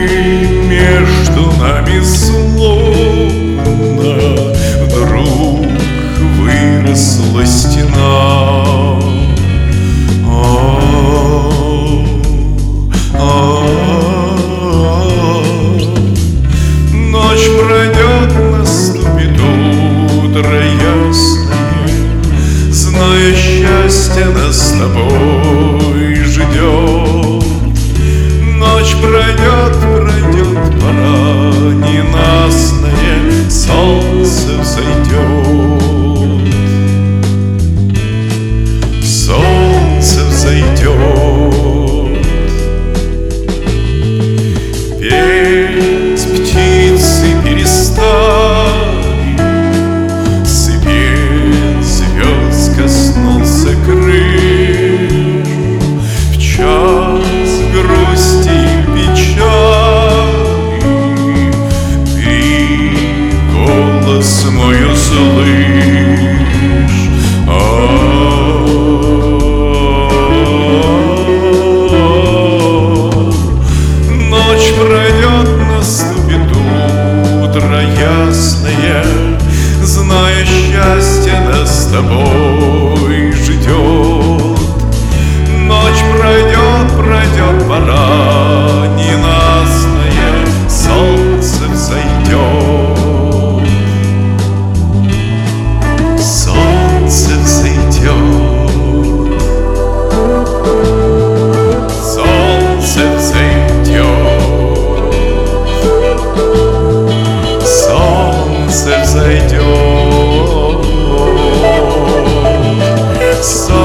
между нами словно вдруг выросла стена. Ночь пройдет, наступит утро ясное, зная счастье нас с тобой ждет. Ночь пройдет, пора ненастное, солнце взойдет. Солнце взойдет. Петь птицы перестали, свет звезд коснулся крыш. В час грусти и печали ты голос мой услышь. Ночь пройдет, наступит утро ясное, зная счастье нас с тобой ждет. Ночь пройдет, пора ненастное, солнце взойдет. Солнце взойдет. Солнце взойдет. Солнце взойдет.